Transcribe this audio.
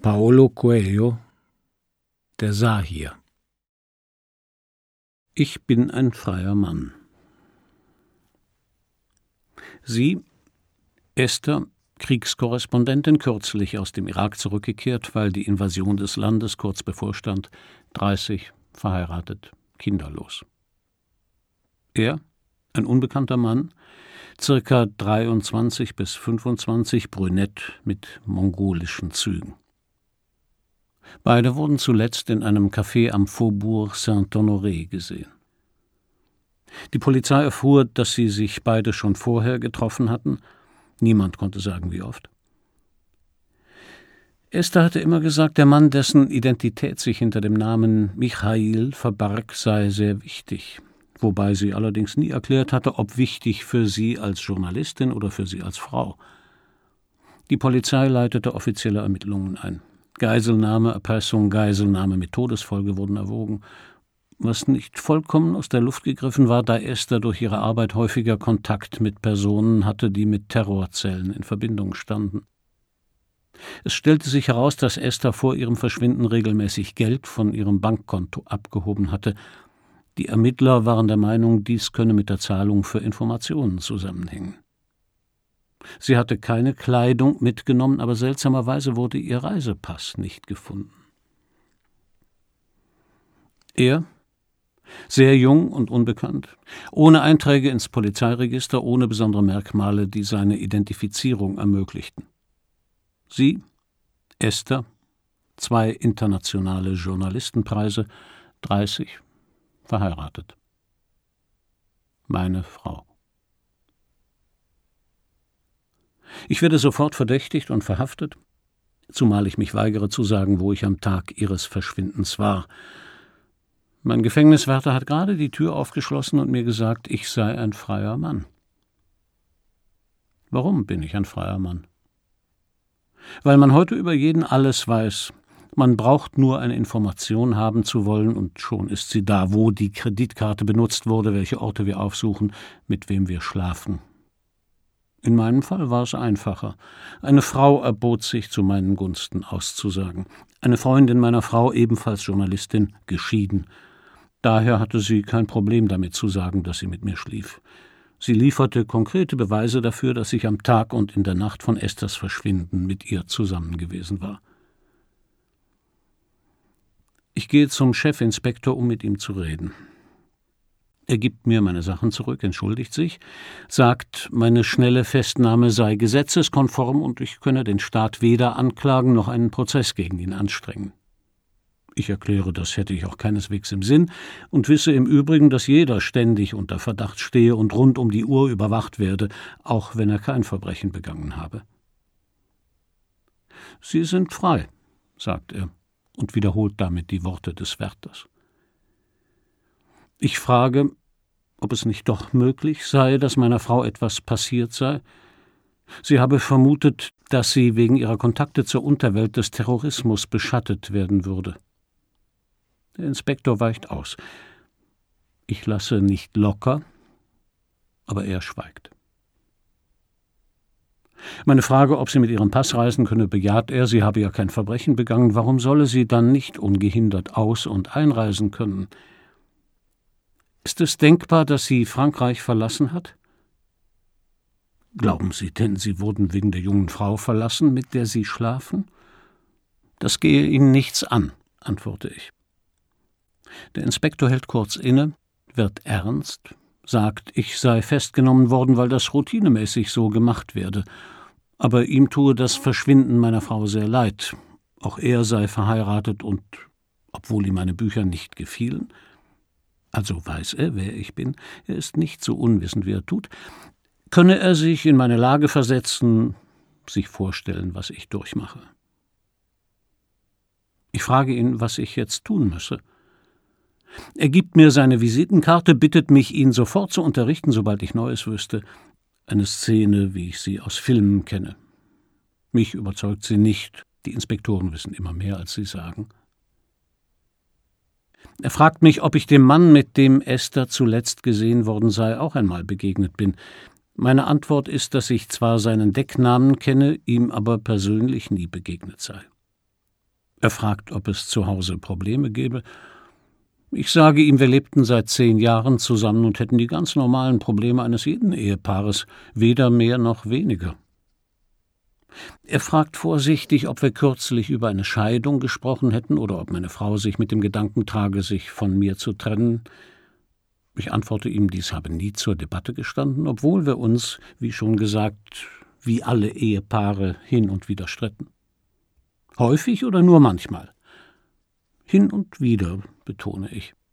Paulo Coelho, der Sahir. Ich bin ein freier Mann. Sie, Esther, Kriegskorrespondentin, kürzlich aus dem Irak zurückgekehrt, weil die Invasion des Landes kurz bevorstand, 30, verheiratet, kinderlos. Er, ein unbekannter Mann, circa 23 bis 25, brünett mit mongolischen Zügen. Beide wurden zuletzt in einem Café am Faubourg Saint-Honoré gesehen. Die Polizei erfuhr, dass sie sich beide schon vorher getroffen hatten. Niemand konnte sagen, wie oft. Esther hatte immer gesagt, der Mann, dessen Identität sich hinter dem Namen Michail verbarg, sei sehr wichtig, wobei sie allerdings nie erklärt hatte, ob wichtig für sie als Journalistin oder für sie als Frau. Die Polizei leitete offizielle Ermittlungen ein. Geiselnahme, Erpressung, Geiselnahme mit Todesfolge wurden erwogen, was nicht vollkommen aus der Luft gegriffen war, da Esther durch ihre Arbeit häufiger Kontakt mit Personen hatte, die mit Terrorzellen in Verbindung standen. Es stellte sich heraus, dass Esther vor ihrem Verschwinden regelmäßig Geld von ihrem Bankkonto abgehoben hatte. Die Ermittler waren der Meinung, dies könne mit der Zahlung für Informationen zusammenhängen. Sie hatte keine Kleidung mitgenommen, aber seltsamerweise wurde ihr Reisepass nicht gefunden. Er, sehr jung und unbekannt, ohne Einträge ins Polizeiregister, ohne besondere Merkmale, die seine Identifizierung ermöglichten. Sie, Esther, 2 internationale Journalistenpreise, 30, verheiratet. Meine Frau. Ich werde sofort verdächtigt und verhaftet, zumal ich mich weigere zu sagen, wo ich am Tag ihres Verschwindens war. Mein Gefängniswärter hat gerade die Tür aufgeschlossen und mir gesagt, ich sei ein freier Mann. Warum bin ich ein freier Mann? Weil man heute über jeden alles weiß. Man braucht nur eine Information haben zu wollen und schon ist sie da, wo die Kreditkarte benutzt wurde, welche Orte wir aufsuchen, mit wem wir schlafen. In meinem Fall war es einfacher. Eine Frau erbot sich, zu meinen Gunsten auszusagen. Eine Freundin meiner Frau, ebenfalls Journalistin, geschieden. Daher hatte sie kein Problem damit zu sagen, dass sie mit mir schlief. Sie lieferte konkrete Beweise dafür, dass ich am Tag und in der Nacht von Esthers Verschwinden mit ihr zusammen gewesen war. Ich gehe zum Chefinspektor, um mit ihm zu reden. Er gibt mir meine Sachen zurück, entschuldigt sich, sagt, meine schnelle Festnahme sei gesetzeskonform und ich könne den Staat weder anklagen noch einen Prozess gegen ihn anstrengen. Ich erkläre, das hätte ich auch keineswegs im Sinn und wisse im Übrigen, dass jeder ständig unter Verdacht stehe und rund um die Uhr überwacht werde, auch wenn er kein Verbrechen begangen habe. Sie sind frei, sagt er und wiederholt damit die Worte des Wärters. Ich frage, ob es nicht doch möglich sei, dass meiner Frau etwas passiert sei. Sie habe vermutet, dass sie wegen ihrer Kontakte zur Unterwelt des Terrorismus beschattet werden würde. Der Inspektor weicht aus. Ich lasse nicht locker, aber er schweigt. Meine Frage, ob sie mit ihrem Pass reisen könne, bejaht er. Sie habe ja kein Verbrechen begangen. Warum solle sie dann nicht ungehindert aus- und einreisen können? Ist es denkbar, dass sie Frankreich verlassen hat? Glauben Sie denn, Sie wurden wegen der jungen Frau verlassen, mit der Sie schlafen? Das gehe Ihnen nichts an, antworte ich. Der Inspektor hält kurz inne, wird ernst, sagt, ich sei festgenommen worden, weil das routinemäßig so gemacht werde. Aber ihm tue das Verschwinden meiner Frau sehr leid. Auch er sei verheiratet und, obwohl ihm meine Bücher nicht gefielen, also weiß er, wer ich bin, er ist nicht so unwissend, wie er tut, könne er sich in meine Lage versetzen, sich vorstellen, was ich durchmache. Ich frage ihn, was ich jetzt tun müsse. Er gibt mir seine Visitenkarte, bittet mich, ihn sofort zu unterrichten, sobald ich Neues wüsste. Eine Szene, wie ich sie aus Filmen kenne. Mich überzeugt sie nicht. Die Inspektoren wissen immer mehr, als sie sagen. Er fragt mich, ob ich dem Mann, mit dem Esther zuletzt gesehen worden sei, auch einmal begegnet bin. Meine Antwort ist, dass ich zwar seinen Decknamen kenne, ihm aber persönlich nie begegnet sei. Er fragt, ob es zu Hause Probleme gebe. Ich sage ihm, wir lebten seit 10 Jahren zusammen und hätten die ganz normalen Probleme eines jeden Ehepaares, weder mehr noch weniger. Er fragt vorsichtig, ob wir kürzlich über eine Scheidung gesprochen hätten oder ob meine Frau sich mit dem Gedanken trage, sich von mir zu trennen. Ich antworte ihm, dies habe nie zur Debatte gestanden, obwohl wir uns, wie schon gesagt, wie alle Ehepaare hin und wieder stritten. Häufig oder nur manchmal? Hin und wieder, betone ich.